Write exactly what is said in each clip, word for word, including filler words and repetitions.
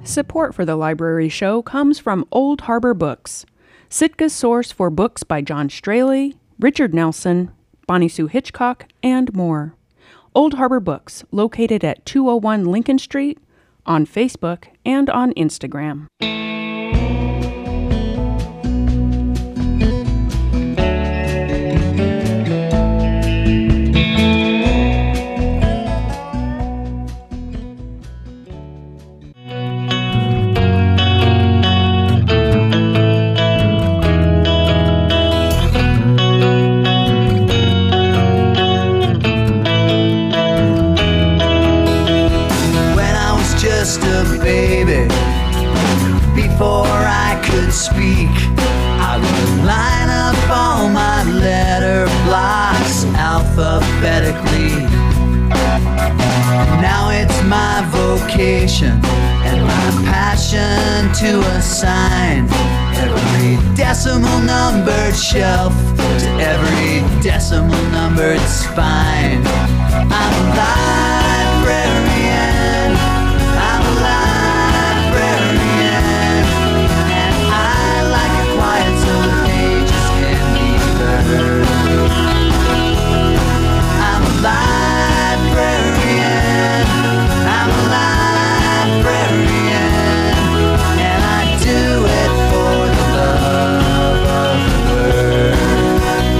Support for the Library Show comes from Old Harbor Books, Sitka's source for books by John Straley, Richard Nelson, Bonnie Sue Hitchcock, and more. Old Harbor Books, located at two oh one Lincoln Street, on Facebook and on Instagram. Before I could speak, I would line up all my letter blocks alphabetically. Now it's my vocation and my passion to assign every decimal numbered shelf to every decimal numbered spine. I'm a librarian, I'm a librarian. I'm a librarian, I'm a librarian, and I do it for the love of the word.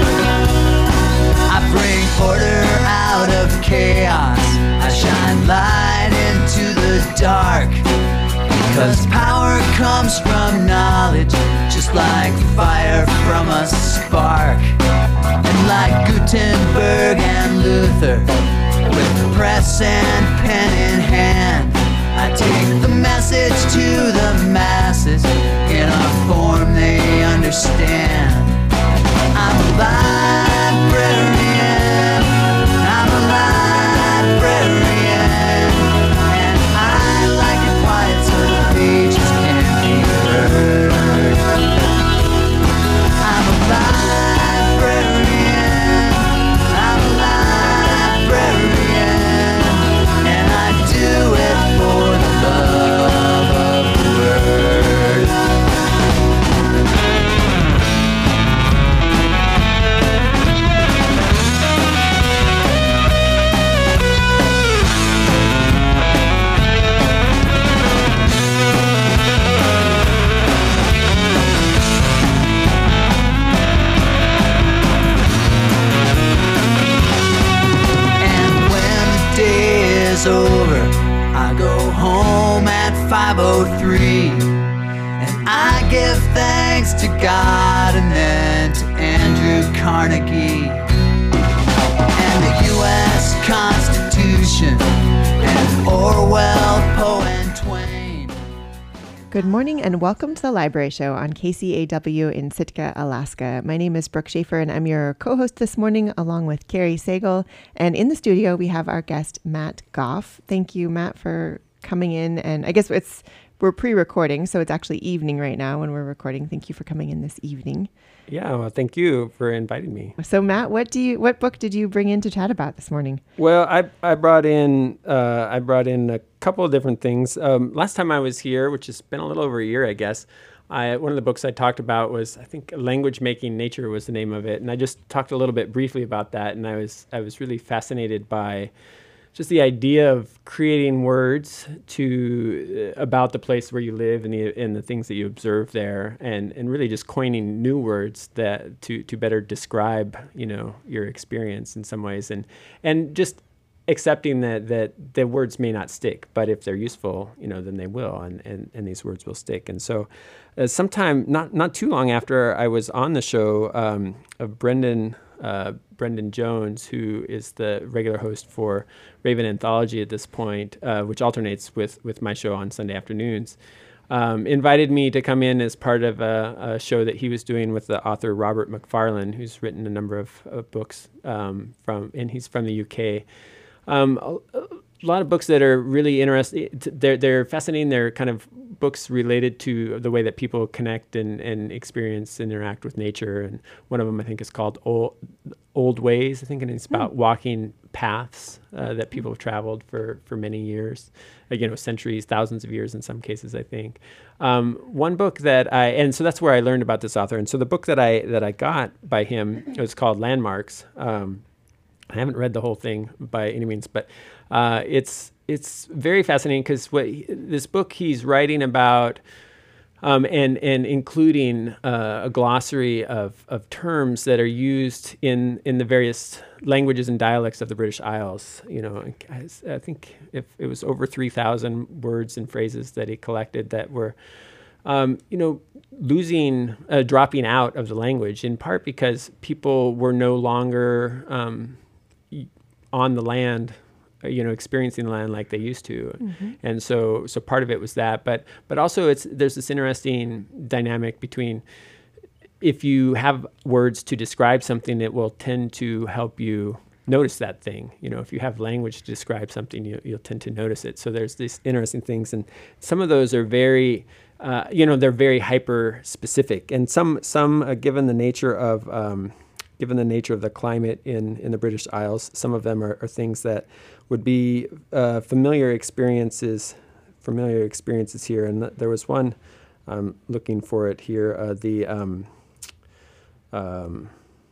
I bring order out of chaos, I shine light into the dark, because power comes from knowledge, just like fire from a spark. And like Gutenberg and Luther, with press and pen in hand, I take the message to the masses in a form they understand. I'm a librarian, I'm a librarian, and I like it quiet so the pages can be heard. I'm a librarian, I'm a librarian, and I do it for the love of the word. Over, I go home at five oh three, and I give thanks to God and then to Andrew Carnegie and the U S Constitution and Orwell, Poe and Twain. Good morning and welcome to the Library Show on K C A W in Sitka, Alaska. My name is Brooke Schaefer and I'm your co-host this morning along with Carrie Sagal. And in the studio we have our guest Matt Goff. Thank you, Matt, for coming in. And I guess it's we're pre-recording, so it's actually evening right now when we're recording. Thank you for coming in this evening. Yeah, well, thank you for inviting me. So Matt, what do you what book did you bring in to chat about this morning? Well, I I brought in uh, I brought in a couple of different things. Um, last time I was here, which has been a little over a year, I guess. I one of the books I talked about was, I think, Language Making Nature was the name of it, and I just talked a little bit briefly about that. And I was I was really fascinated by just the idea of creating words to uh, about the place where you live and the and the things that you observe there, and, and really just coining new words that to, to better describe, you know, your experience in some ways, and and just accepting that that the words may not stick, but if they're useful, you know, then they will, and, and, and these words will stick. And so, uh, sometime not not too long after I was on the show, um, of Brendan. Uh, Brendan Jones, who is the regular host for Raven Anthology at this point, uh, which alternates with, with my show on Sunday afternoons, um, invited me to come in as part of a, a show that he was doing with the author Robert Macfarlane, who's written a number of, of books um, from, and he's from the U K. Um, a, a lot of books that are really interesting. They're they're fascinating. They're kind of books related to the way that people connect and, and experience and interact with nature. And one of them, I think, is called Old, Old Ways, I think, and it's about mm. walking paths uh, that people have traveled for, for many years, again, with centuries, thousands of years in some cases, I think. Um, one book that I, and so that's where I learned about this author. And so the book that I that I got by him, it was called Landmarks. Um, I haven't read the whole thing by any means, but uh, it's it's very fascinating because what he, this book he's writing about, um, and and including uh, a glossary of, of terms that are used in, in the various languages and dialects of the British Isles. You know, I, I think if it was over three thousand words and phrases that he collected that were, um, you know, losing, uh, dropping out of the language, in part because people were no longer um, on the land, you know, experiencing the land like they used to. Mm-hmm. And so, so part of it was that, but, but also it's, there's this interesting dynamic between, if you have words to describe something, it will tend to help you notice that thing. You know, if you have language to describe something, you, you'll tend to notice it. So there's these interesting things. And some of those are very, uh, you know, they're very hyper specific. And some, some uh, given the nature of, um, given the nature of the climate in, in the British Isles, some of them are, are things that would be uh, familiar experiences, familiar experiences here. And th- there was one, I'm looking for it here, uh, the... Um, um,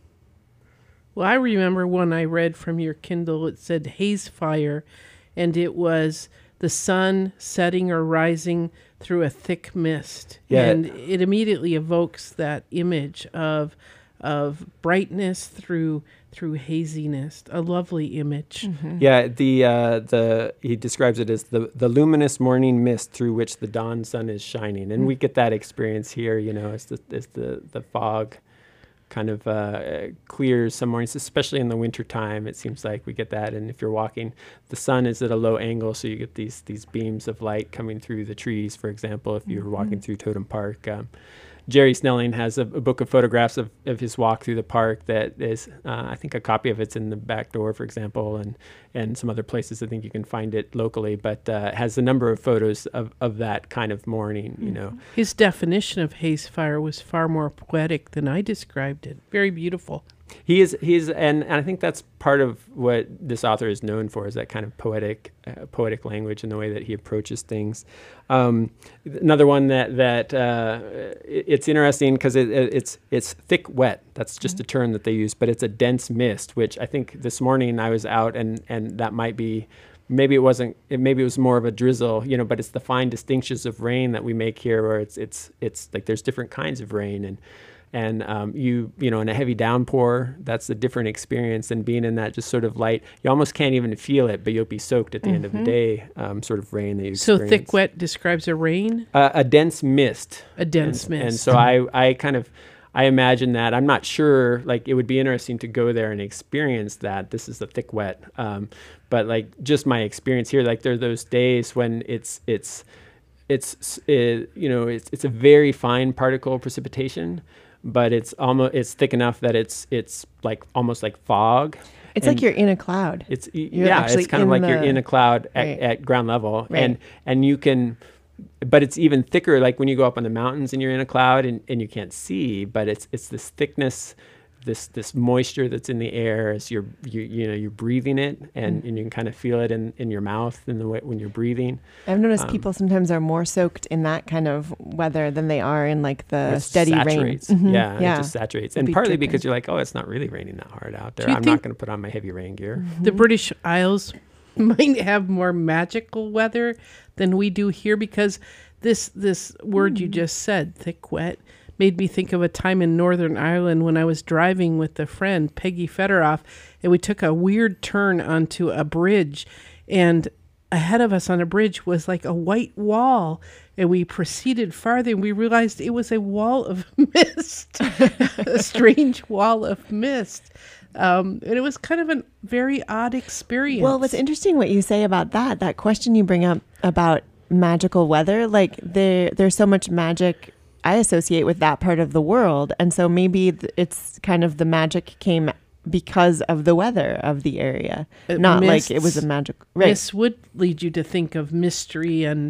well, I remember one I read from your Kindle. It said haze fire, and it was the sun setting or rising through a thick mist. Yeah. And it immediately evokes that image of of brightness through through haziness, a lovely image. Mm-hmm. Yeah, the uh, the he describes it as the the luminous morning mist through which the dawn sun is shining, and mm-hmm. we get that experience here. You know, as the as the the fog kind of uh, clears some mornings, especially in the winter time. It seems like we get that, and if you're walking, the sun is at a low angle, so you get these these beams of light coming through the trees. For example, if you're mm-hmm. walking through Totem Park. Um, Jerry Snelling has a, a book of photographs of, of his walk through the park that is, uh, I think a copy of it's in the back door, for example, and, and some other places I think you can find it locally, but uh, has a number of photos of, of that kind of morning, you know. His definition of haze fire was far more poetic than I described it. Very beautiful. He is, he's, and, and I think that's part of what this author is known for, is that kind of poetic, uh, poetic language and the way that he approaches things. Um, another one that that uh, it, it's interesting because it, it, it's it's thick wet. That's just a term that they use, but it's a dense mist. Which I think this morning I was out and and that might be. Maybe it wasn't. It, maybe it was more of a drizzle, you know. But it's the fine distinctions of rain that we make here, where it's it's it's like there's different kinds of rain, and and um, you you know in a heavy downpour, that's a different experience than being in that just sort of light. You almost can't even feel it, but you'll be soaked at the mm-hmm. end of the day. Um, sort of rain that you so experience. Thick wet describes a rain. Uh, a dense mist. A dense and, mist. And so I I kind of. I imagine that. I'm not sure, like, it would be interesting to go there and experience that. This is the thick wet. Um, but, like, just my experience here, like, there are those days when it's, it's, it's, it, you know, it's, it's a very fine particle precipitation, but it's almost, it's thick enough that it's, it's like, almost like fog. It's and like you're in a cloud. It's, you're yeah, it's kind of like the, you're in a cloud at, right. at ground level. Right. And, and you can... But it's even thicker, like when you go up on the mountains and you're in a cloud and, and you can't see, but it's it's this thickness, this this moisture that's in the air as you're you you know you're breathing it, and, mm. and you can kind of feel it in, in your mouth in the way when you're breathing. I've noticed um, people sometimes are more soaked in that kind of weather than they are in like the it steady saturates. rain. Mm-hmm. Yeah, yeah, it just saturates, and partly different. because you're like, oh, it's not really raining that hard out there. Do you I'm think not going to put on my heavy rain gear. Mm-hmm. The British Isles might have more magical weather than we do here, because This this word mm. you just said, thick wet, made me think of a time in Northern Ireland when I was driving with a friend, Peggy Federoff, and we took a weird turn onto a bridge, and ahead of us on a bridge was like a white wall, and we proceeded farther, and we realized it was a wall of mist, a strange wall of mist. Um, and it was kind of a very odd experience. Well, what's interesting what you say about that, that question you bring up about magical weather, like there there's so much magic I associate with that part of the world, and so maybe th- it's kind of the magic came because of the weather of the area, uh, not mists, like it was a magic right. Mists would lead you to think of mystery and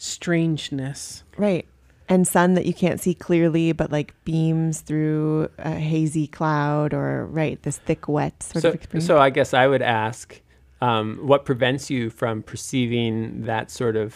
strangeness. Right. And sun that you can't see clearly, but like beams through a hazy cloud or, right, this thick, wet sort so, of experience. So I guess I would ask, um, what prevents you from perceiving that sort of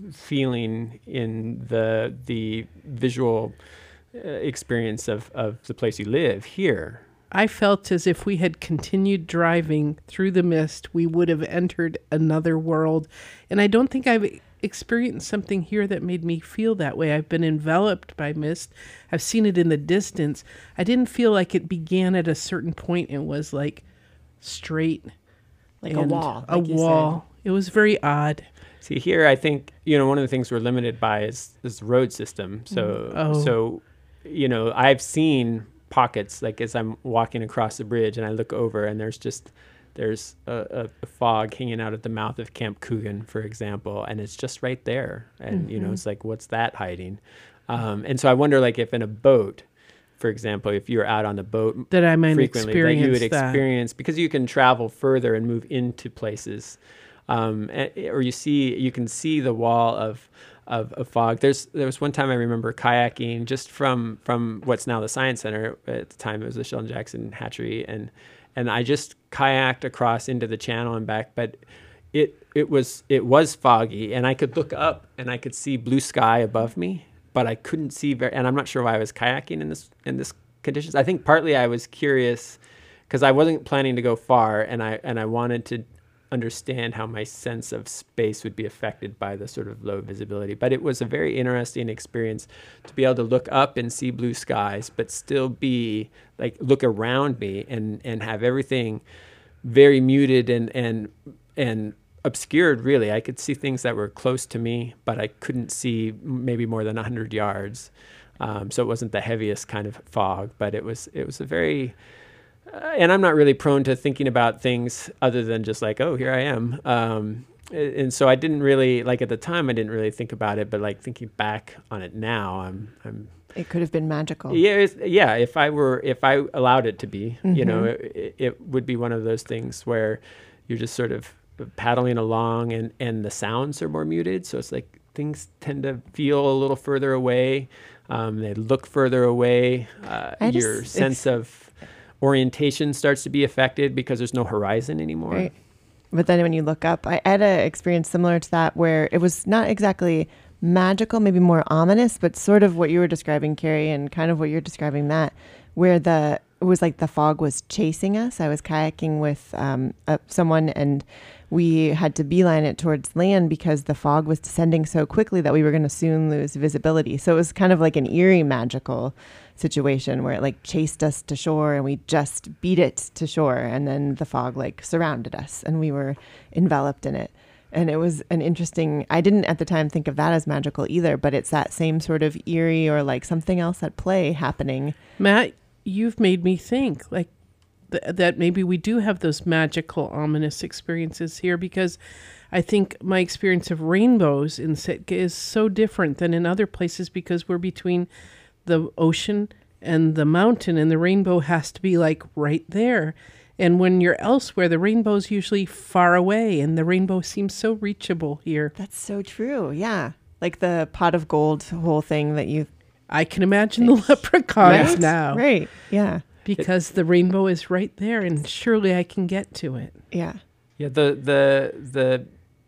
feeling in the the visual uh, experience of, of the place you live here? I felt as if we had continued driving through the mist, we would have entered another world. And I don't think I've experienced something here that made me feel that way. I've been enveloped by mist. I've seen it in the distance. I didn't feel like it began at a certain point and was like straight. Like a and wall, A like you wall. It was very odd. See, here, I think, you know, one of the things we're limited by is is the road system. So, Oh. so, you know, I've seen pockets, like as I'm walking across the bridge and I look over and there's just, there's a, a, a fog hanging out at the mouth of Camp Coogan, for example, and it's just right there. And, you know, it's like, what's that hiding? Um, and so I wonder, like, if in a boat, for example, if you're out on the boat That I might frequently, that experience you would that. experience, because you can travel further and move into places. Um, and, or you see, you can see the wall of, of, of fog. There's, there was one time I remember kayaking just from, from what's now the Science Center. At the time it was the Sheldon Jackson Hatchery. And, and I just kayaked across into the channel and back, but it, it was, it was foggy and I could look up and I could see blue sky above me, but I couldn't see very, and I'm not sure why I was kayaking in this, in this conditions. I think partly I was curious because I wasn't planning to go far and I, and I wanted to understand how my sense of space would be affected by the sort of low visibility. But it was a very interesting experience to be able to look up and see blue skies, but still be like, look around me and, and have everything very muted and, and, and obscured, really. I could see things that were close to me, but I couldn't see maybe more than a hundred yards. Um, so it wasn't the heaviest kind of fog, but it was, it was a very, Uh, and I'm not really prone to thinking about things other than just like, oh, here I am. Um, and so I didn't really, like at the time, I didn't really think about it, but like thinking back on it now, I'm, I'm, It could have been magical. yeah, it's, yeah. If I were, if I allowed it to be, Mm-hmm. you know, it, it would be one of those things where you're just sort of paddling along and, and the sounds are more muted. So it's like things tend to feel a little further away. Um, they look further away. Uh, I just- your sense of orientation starts to be affected because there's no horizon anymore. Right. But then when you look up, I had an experience similar to that where it was not exactly magical, maybe more ominous, but sort of what you were describing, Carrie, and kind of what you're describing, Matt, where the it was like the fog was chasing us. I was kayaking with um, uh, someone and we had to beeline it towards land because the fog was descending so quickly that we were going to soon lose visibility. So it was kind of like an eerie magical situation where it like chased us to shore and we just beat it to shore. And then the fog like surrounded us and we were enveloped in it. And it was an interesting, I didn't at the time think of that as magical either, but it's that same sort of eerie or like something else at play happening. Matt, you've made me think like th- that maybe we do have those magical, ominous experiences here, because I think my experience of rainbows in Sitka is so different than in other places because we're between the ocean and the mountain, and the rainbow has to be like right there. And when you're elsewhere, the rainbow's usually far away, and the rainbow seems so reachable here. That's so true. Yeah. Like the pot of gold whole thing that you... I can imagine the leprechauns now. Right. Yeah. Because the rainbow is right there, and surely I can get to it. Yeah. Yeah, the the the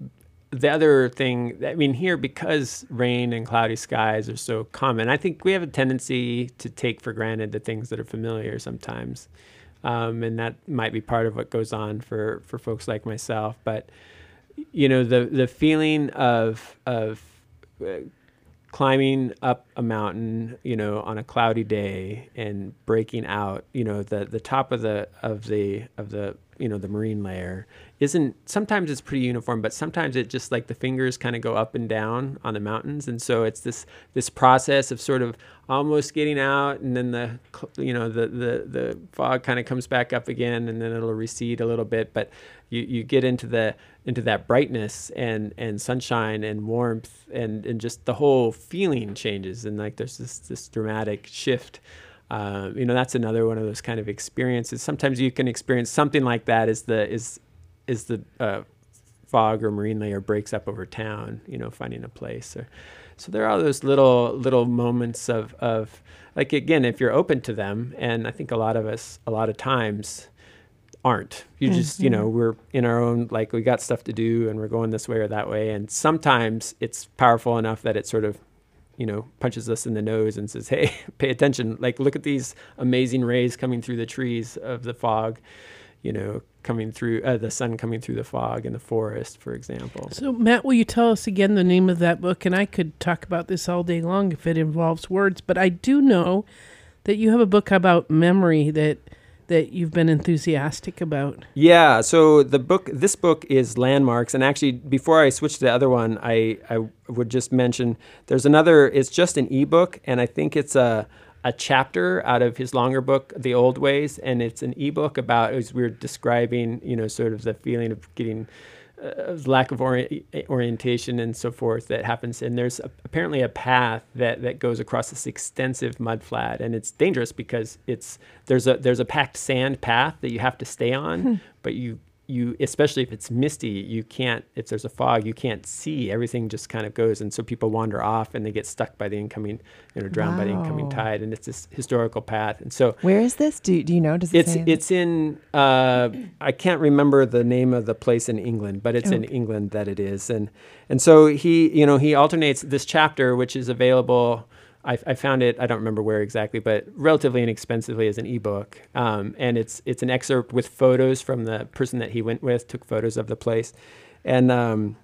the other thing, I mean, here, because rain and cloudy skies are so common, I think we have a tendency to take for granted the things that are familiar sometimes. Um, and that might be part of what goes on for, for folks like myself. But, you know, the, the feeling of, of uh, climbing up a mountain, you know, on a cloudy day and breaking out, you know, the, the top of the, of the, of the, you know, the marine layer isn't, sometimes it's pretty uniform, but sometimes it just like the fingers kind of go up and down on the mountains. And so it's this, this process of sort of almost getting out, and then the, you know, the, the, the fog kind of comes back up again, and then it'll recede a little bit, but you, you get into the, into that brightness and, and sunshine and warmth, and, and just the whole feeling changes. And like, there's this, this dramatic shift. Uh, you know, that's another one of those kind of experiences. Sometimes you can experience something like that is the, is, is the uh, fog or marine layer breaks up over town, you know, finding a place. Or, so there are those little little moments of, of, like, again, if you're open to them, and I think a lot of us, a lot of times, aren't. You mm-hmm. just, you know, we're in our own, like, we got stuff to do, and we're going this way or that way. And sometimes it's powerful enough that it sort of, you know, punches us in the nose and says, hey, pay attention. Like, look at these amazing rays coming through the trees of the fog, you know, coming through, uh, the sun coming through the fog in the forest, for example. So, Matt, will you tell us again the name of that book? And I could talk about this all day long if it involves words, but I do know that you have a book about memory that that you've been enthusiastic about. Yeah, so the book, this book is Landmarks, and actually before I switch to the other one, I, I would just mention there's another, it's just an ebook, and I think it's a a chapter out of his longer book, The Old Ways, and it's an ebook about, as we were describing, you know, sort of the feeling of getting uh, lack of ori- orientation and so forth that happens. And there's a, apparently a path that, that goes across this extensive mud flat, and it's dangerous because it's there's a there's a packed sand path that you have to stay on, hmm. but you you especially if it's misty, you can't, if there's a fog, you can't see. Everything just kind of goes, and so people wander off and they get stuck by the incoming, you know, drowned wow. by the incoming tide. And it's this historical path. And so where is this? Do do you know? Does it it's say it's in uh, I can't remember the name of the place in England, but it's okay. in England that it is. And and so he, you know, he alternates this chapter, which is available. I, I found it, I don't remember where exactly, but relatively inexpensively as an ebook. Um, and it's it's an excerpt with photos from the person that he went with, took photos of the place. And um,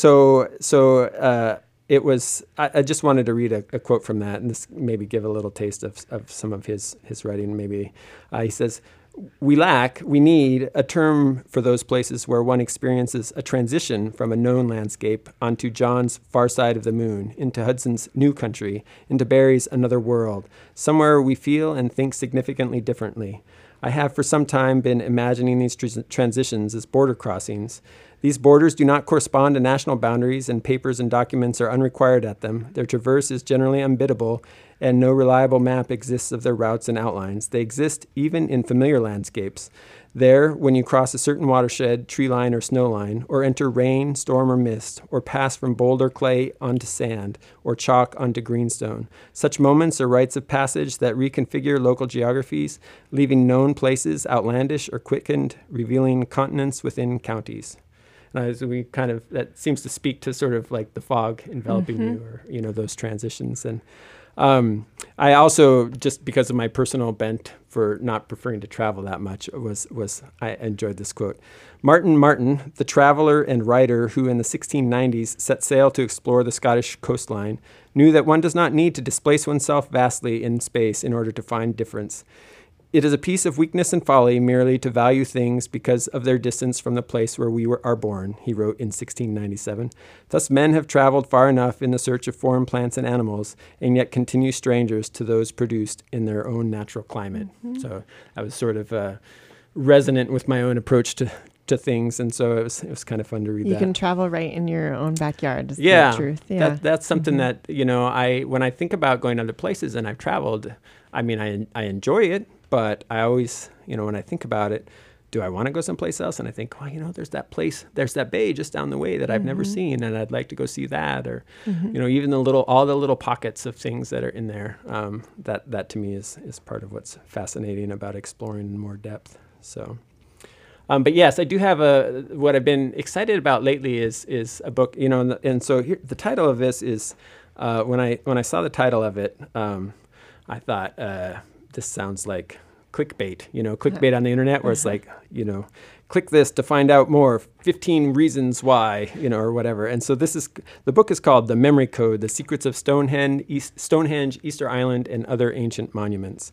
so so uh, it was, I, I just wanted to read a, a quote from that, and this maybe give a little taste of, of some of his, his writing. Maybe uh, he says, we lack, we need a term for those places where one experiences a transition from a known landscape onto John's far side of the moon, into Hudson's new country, into Barry's another world, somewhere we feel and think significantly differently. I have for some time been imagining these tr- transitions as border crossings. These borders do not correspond to national boundaries, and papers and documents are unrequired at them. Their traverse is generally unbiddable, and no reliable map exists of their routes and outlines. They exist even in familiar landscapes. There, when you cross a certain watershed, tree line, or snow line, or enter rain, storm, or mist, or pass from boulder clay onto sand, or chalk onto greenstone, such moments are rites of passage that reconfigure local geographies, leaving known places outlandish or quickened, revealing continents within counties. And as we kind of, that seems to speak to sort of like the fog enveloping mm-hmm. you, or, you know, those transitions. And um, I also, just because of my personal bent for not preferring to travel that much, was, was I enjoyed this quote. Martin Martin, the traveler and writer who in the sixteen nineties set sail to explore the Scottish coastline, knew that one does not need to displace oneself vastly in space in order to find difference. It is a piece of weakness and folly merely to value things because of their distance from the place where we were, are born, he wrote in sixteen ninety-seven. Thus men have traveled far enough in the search of foreign plants and animals, and yet continue strangers to those produced in their own natural climate. Mm-hmm. So I was sort of uh, resonant with my own approach to, to things, and so it was it was kind of fun to read you that. You can travel right in your own backyard, is yeah, the truth. Yeah, that, that's something mm-hmm. that, you know, I when I think about going other places, and I've traveled, I mean, I I enjoy it, but I always, you know, when I think about it, do I want to go someplace else? And I think, well, you know, there's that place, there's that bay just down the way that I've mm-hmm. never seen, and I'd like to go see that. Or, mm-hmm. you know, even the little, all the little pockets of things that are in there. Um, that that to me is is part of what's fascinating about exploring in more depth. So, um, but yes, I do have a. What I've been excited about lately is is a book. You know, and, the, and so here, the title of this is uh, when I when I saw the title of it, um, I thought. Uh, This sounds like clickbait, you know, clickbait on the internet where it's like, you know, click this to find out more, fifteen reasons why, you know, or whatever. And so this is, the book is called The Memory Code, The Secrets of Stonehenge, East, Stonehenge, Easter Island, and Other Ancient Monuments.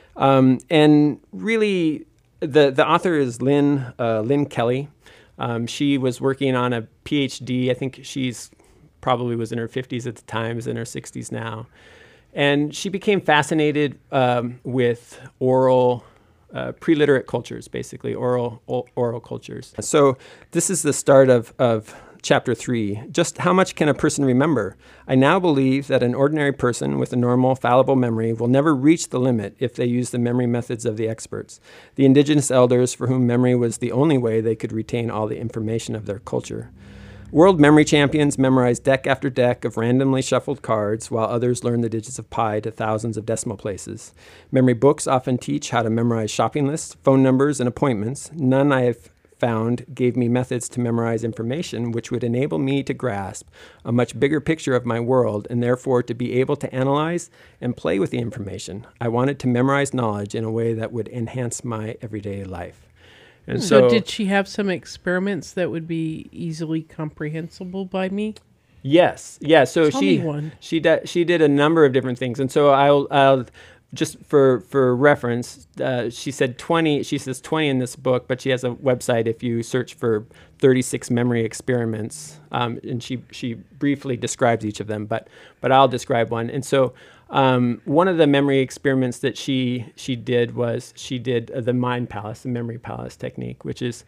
Um, and really, the, the author is Lynn, uh, Lynn Kelly. Um, she was working on a P H D. I think she's probably was in her fifties at the time, is in her sixties now. And she became fascinated um, with oral, uh, pre-literate cultures, basically, oral o- oral cultures. So this is the start of, of chapter three, just how much can a person remember? I now believe that an ordinary person with a normal, fallible memory will never reach the limit if they use the memory methods of the experts, the indigenous elders for whom memory was the only way they could retain all the information of their culture. World memory champions memorize deck after deck of randomly shuffled cards, while others learn the digits of pi to thousands of decimal places. Memory books often teach how to memorize shopping lists, phone numbers, and appointments. None I have found gave me methods to memorize information which would enable me to grasp a much bigger picture of my world and therefore to be able to analyze and play with the information. I wanted to memorize knowledge in a way that would enhance my everyday life. And So, so, did she have some experiments that would be easily comprehensible by me? yes, yeah. So Tell she me one. she did she did a number of different things, and so I'll I'll just for for reference, uh, she said twenty. She says twenty in this book, but she has a website. If you search for thirty-six memory experiments, um, and she she briefly describes each of them, but but I'll describe one. And so um, one of the memory experiments that she she did was she did uh, the mind palace, the memory palace technique, which is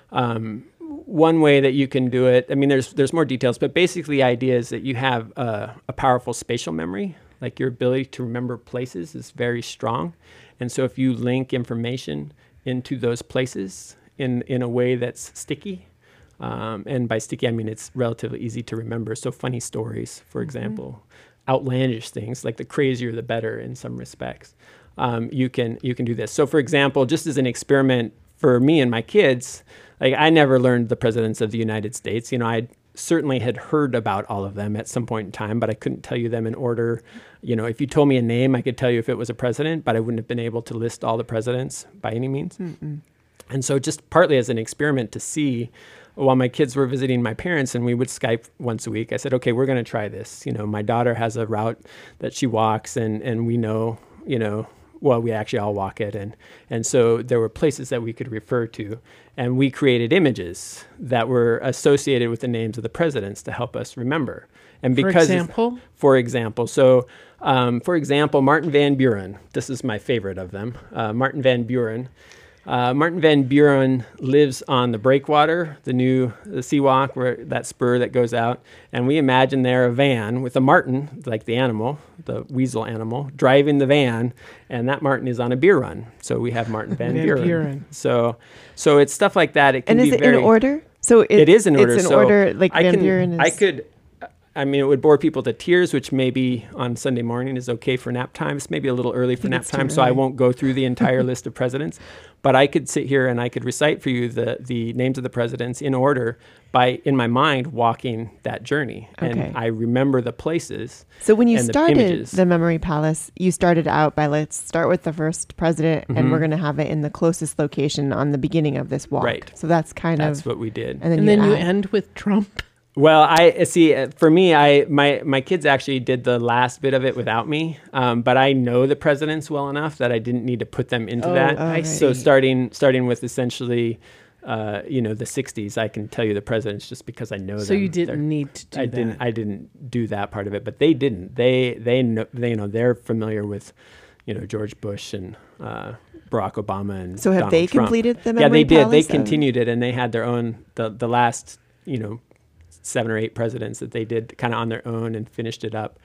um, one way that you can do it. I mean, there's there's more details, but basically the idea is that you have uh, a powerful spatial memory. Like your ability to remember places is very strong. And so if you link information into those places in, in a way that's sticky, um, and by sticky, I mean it's relatively easy to remember. So funny stories, for example, outlandish things, like the crazier the better in some respects, um, you can you can do this. So for example, just as an experiment for me and my kids, like I never learned the presidents of the United States. You know, I certainly had heard about all of them at some point in time, but I couldn't tell you them in order. You know, if you told me a name, I could tell you if it was a president, but I wouldn't have been able to list all the presidents by any means. Mm-mm. And so just partly as an experiment to see, while my kids were visiting my parents and we would Skype once a week, I said, okay, we're going to try this. You know, my daughter has a route that she walks and, and we know, you know, well, we actually all walk it. And, and so there were places that we could refer to. And we created images that were associated with the names of the presidents to help us remember. And For because example? For example. So, um, for example, Martin Van Buren. This is my favorite of them. Uh, Martin Van Buren. Uh, Martin Van Buren lives on the breakwater, the new the Seawalk, where that spur that goes out. And we imagine there a van with a martin, like the animal, the weasel animal, driving the van. And that martin is on a beer run. So we have Martin Van, Van Buren. Buren. So, so it's stuff like that. It can And is be it very, in order? So it, it is in order. It's in so order, like I Van can, Buren is... I could, I mean, it would bore people to tears, which maybe on Sunday morning is okay for nap time. It's maybe a little early for nap it's too time, so I early. won't go through the entire list of presidents. But I could sit here and I could recite for you the, the names of the presidents in order by, in my mind, walking that journey. Okay. And I remember the places. So when you and the started images. the Memory Palace, you started out by let's start with the first president, and Mhm. we're going to have it in the closest location on the beginning of this walk. Right. So that's kind That's of, what we did. and then, And you, then you add- end with Trump. Well, I see. uh, For me, I my my kids actually did the last bit of it without me, um, but I know the presidents well enough that I didn't need to put them into Oh, that. Oh, I right. see. So starting starting with essentially, uh, you know, the sixties, I can tell you the presidents just because I know them. So you They're- didn't need to do I that. didn't. I didn't do that part of it, but they didn't. They they know. They you know they're familiar with, you know, George Bush and uh, Barack Obama and So have Donald they Trump. completed the Yeah, Memory they did. They Palace? Oh. continued it, and they had their own the the last you know seven or eight presidents that they did kind of on their own and finished it up.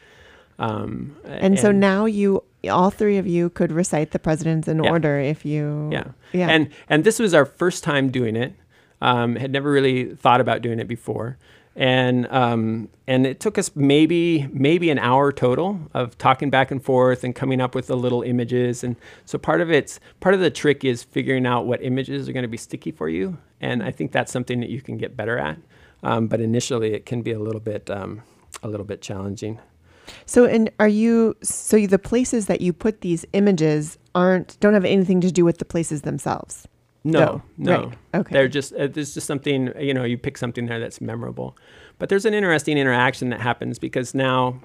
Um, And, so now you, all three of you, could recite the presidents in Yeah. order if you. yeah, Yeah. and and this was our first time doing it. Um, had never really thought about doing it before, and um, and it took us maybe maybe an hour total of talking back and forth and coming up with the little images. And so part of it's part of the trick is figuring out what images are going to be sticky for you, and I think that's something that you can get better at. Um, but initially, it can be a little bit um, a little bit challenging. So, and are you, so the places that you put these images aren't, don't have anything to do with the places themselves? No, no. Right. Okay. They're just uh, there's just something, you know, you pick something there that's memorable. But there's an interesting interaction that happens because now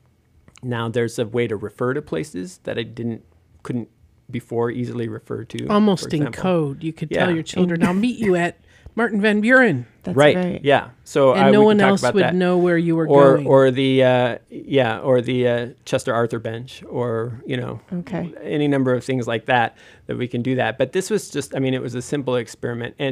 now there's a way to refer to places that I didn't couldn't before easily refer to. Almost for in example. code. You could Yeah. tell your children, I'll meet you at Martin Van Buren. That's right. right. Yeah. So And uh, no we can one talk else about would that. know where you were or going. or the uh, yeah or the uh, Chester Arthur bench or you know Okay. any number of things like that that we can do that. But this was just I mean it was a simple experiment and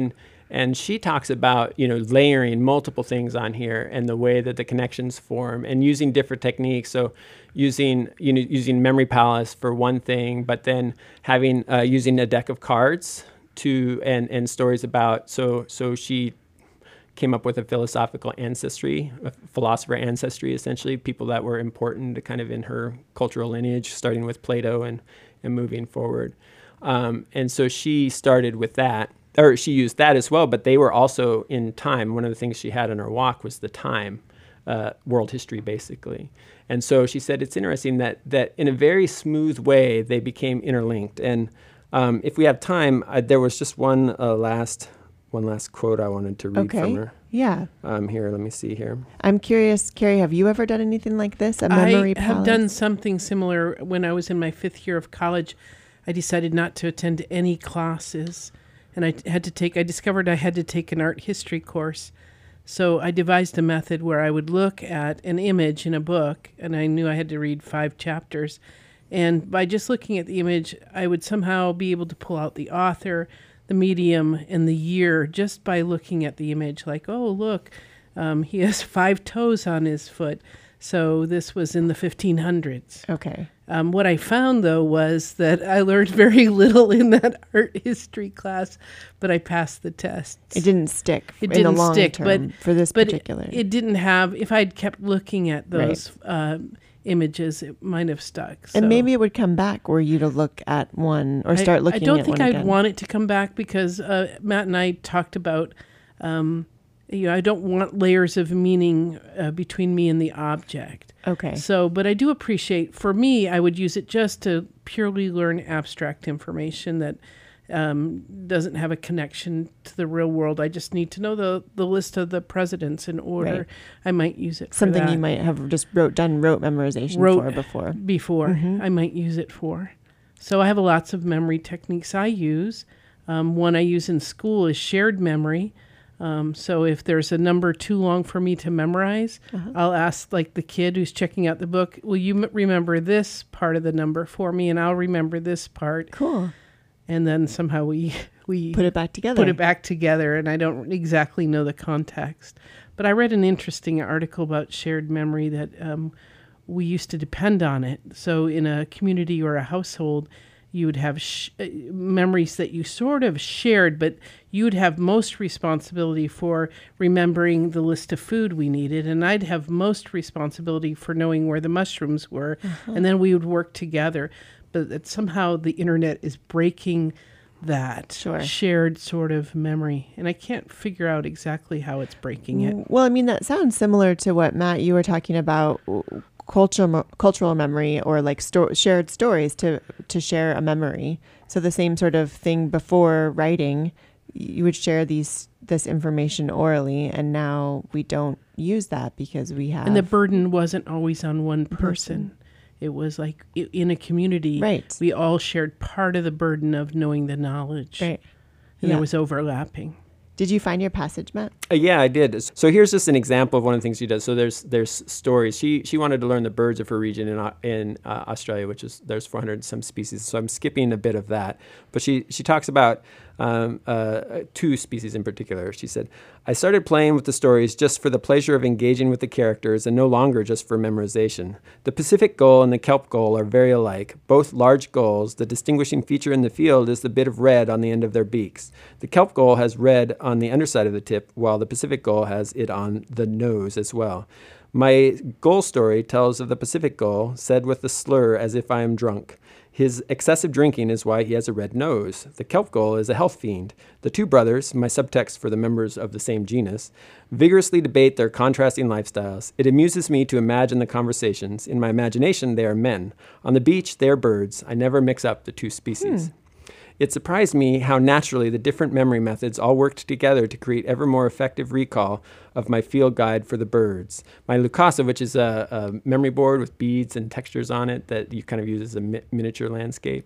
And she talks about, you know, layering multiple things on here and the way that the connections form and using different techniques. So using, you know, using Memory Palace for one thing, but then having, uh, using a deck of cards to, and, and stories about, so, so she came up with a philosophical ancestry, a philosopher ancestry, essentially, people that were important to kind of in her cultural lineage, starting with Plato and, and moving forward. Um, and so she started with that. Or she used that as well, but they were also in time. One of the things she had in her walk was the time, uh, world history, basically. And so she said it's interesting that that in a very smooth way, they became interlinked. And um, if we have time, uh, there was just one uh, last one last quote I wanted to read okay. from her. Yeah. Um, here, let me see here. I'm curious, Carrie, have you ever done anything like this? A memory I palace? have done something similar when I was in my fifth year of college. I decided not to attend any classes. And I had to take, I discovered I had to take an art history course. So I devised a method where I would look at an image in a book, and I knew I had to read five chapters. And by just looking at the image, I would somehow be able to pull out the author, the medium, and the year just by looking at the image. Like, oh, look, um, he has five toes on his foot. So this was in the fifteen hundreds. Okay. Um, what I found, though, was that I learned very little in that art history class, but I passed the tests. It didn't stick It in didn't the long stick, term but for this but particular. It, it didn't have. If I'd kept looking at those right. uh, images, it might have stuck. So. And maybe it would come back were you to look at one or start I, looking I don't at think one I'd again. want it to come back because uh, Matt and I talked about. Um, You know, I don't want layers of meaning uh, between me and the object. Okay. So, but I do appreciate, for me, I would use it just to purely learn abstract information that um, doesn't have a connection to the real world. I just need to know the, the list of the presidents in order. Right. I might use it Something for that. you might have just wrote done rote memorization Wrote for before. Before, Mm-hmm. I might use it for. So I have lots of memory techniques I use. Um, one I use in school is shared memory. Um, so if there's a number too long for me to memorize, uh-huh. I'll ask like the kid who's checking out the book, will you m- remember this part of the number for me? And I'll remember this part. Cool. And then somehow we, we put it back together. Put it back together. And I don't exactly know the context. But I read an interesting article about shared memory that um, we used to depend on it. So in a community or a household, you would have sh- memories that you sort of shared, but you would have most responsibility for remembering the list of food we needed, and I'd have most responsibility for knowing where the mushrooms were, uh-huh. and then we would work together. But that somehow the internet is breaking that sure. shared sort of memory, and I can't figure out exactly how it's breaking it. Well, I mean, that sounds similar to what, Matt, you were talking about, cultural cultural memory or like sto- shared stories to to share a memory. So the same sort of thing before writing, you would share these this information orally, and now we don't use that because we have. And the burden wasn't always on one person. person. It was like in a community, right. we all shared part of the burden of knowing the knowledge. Right. And yeah. there was overlapping. Did you find your passage, Matt? Uh, yeah, I did. So here's just an example of one of the things she does. So there's there's stories. She she wanted to learn the birds of her region in uh, in uh, Australia, which is there's four hundred some species. So I'm skipping a bit of that. But she she talks about um, uh, two species in particular. She said, "I started playing with the stories just for the pleasure of engaging with the characters, and no longer just for memorization. The Pacific gull and the kelp gull are very alike. Both large gulls. The distinguishing feature in the field is the bit of red on the end of their beaks. The kelp gull has red on the underside of the tip, while the Pacific gull has it on the nose as well. My gull story tells of the Pacific gull, said with a slur as if I am drunk. His excessive drinking is why he has a red nose. The kelp gull is a health fiend. The two brothers, my subtext for the members of the same genus, vigorously debate their contrasting lifestyles. It amuses me to imagine the conversations. In my imagination, they are men. On the beach, they are birds. I never mix up the two species." Hmm. It surprised me how naturally the different memory methods all worked together to create ever more effective recall of my field guide for the birds. My Lukasa, which is a, a memory board with beads and textures on it that you kind of use as a mi- miniature landscape.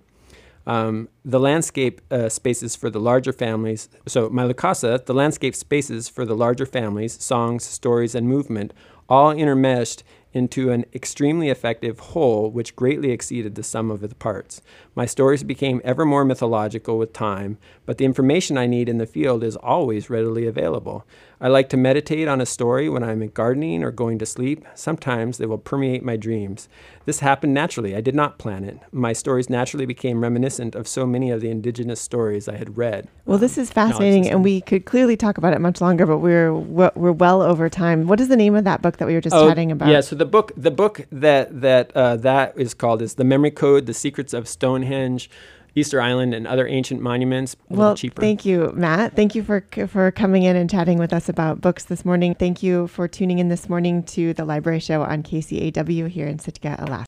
Um, the landscape uh, spaces for the larger families. So my Lukasa, the landscape spaces for the larger families, songs, stories, and movement, all intermeshed into an extremely effective whole which greatly exceeded the sum of its parts. My stories became ever more mythological with time, but the information I need in the field is always readily available. I like to meditate on a story when I'm gardening or going to sleep. Sometimes they will permeate my dreams. This happened naturally. I did not plan it. My stories naturally became reminiscent of so many of the indigenous stories I had read. Well, this is fascinating, and we could clearly talk about it much longer, but we're we're well over time. What is the name of that book that we were just oh, chatting about? Yeah, so the book the book that that uh, that is called is The Memory Code: The Secrets of Stonehenge, Easter Island, and Other Ancient Monuments. A well, cheaper. Thank you, Matt. Thank you for for coming in and chatting with us about books this morning. Thank you for tuning in this morning to the Library Show on K C A W here in Sitka, Alaska.